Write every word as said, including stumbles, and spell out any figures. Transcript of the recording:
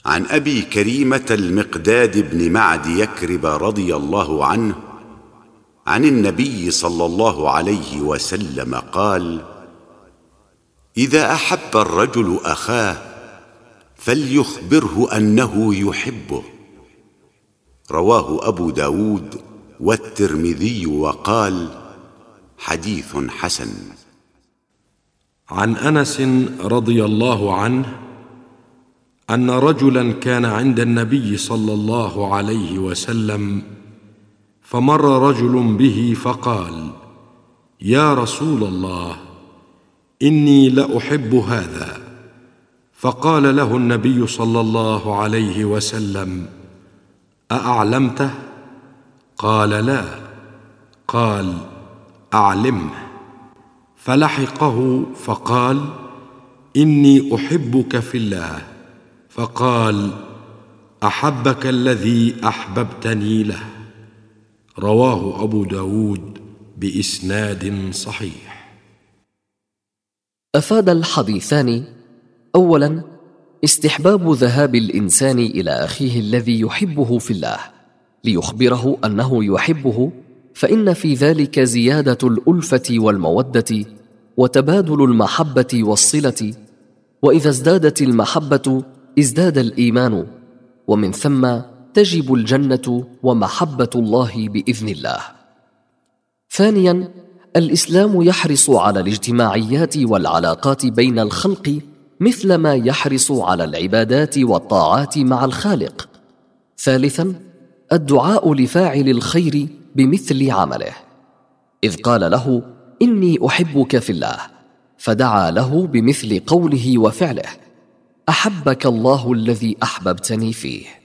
عن أبي كريمة المقداد بن معد يكرب رضي الله عنه عن النبي صلى الله عليه وسلم قال: إذا أحب الرجل أخاه فليخبره أنه يحبه. رواه أبو داود والترمذي وقال: حديث حسن. عن أنس رضي الله عنه أن رجلا كان عند النبي صلى الله عليه وسلم، فمر رجل به فقال: يا رسول الله، إني لأحب هذا. فقال له النبي صلى الله عليه وسلم: أأعلمته؟ قال: لا. قال: أعلمه. فلحقه فقال: إني أحبك في الله. فقال: أحبك الذي أحببتني له. رواه أبو داود بإسناد صحيح. أفاد الحديثان: أولاً، استحباب ذهاب الإنسان إلى أخيه الذي يحبه في الله ليخبره أنه يحبه، فإن في ذلك زيادة الألفة والمودة وتبادل المحبة والصلة، وإذا ازدادت المحبة ازداد الإيمان، ومن ثم تجب الجنة ومحبة الله بإذن الله. ثانياً، الإسلام يحرص على الاجتماعيات والعلاقات بين الخلق مثل ما يحرص على العبادات والطاعات مع الخالق. ثالثاً، الدعاء لفاعل الخير بمثل عمله، إذ قال له: إني أحبك في الله، فدعا له بمثل قوله وفعله: أحبك الله الذي أحببتني فيه.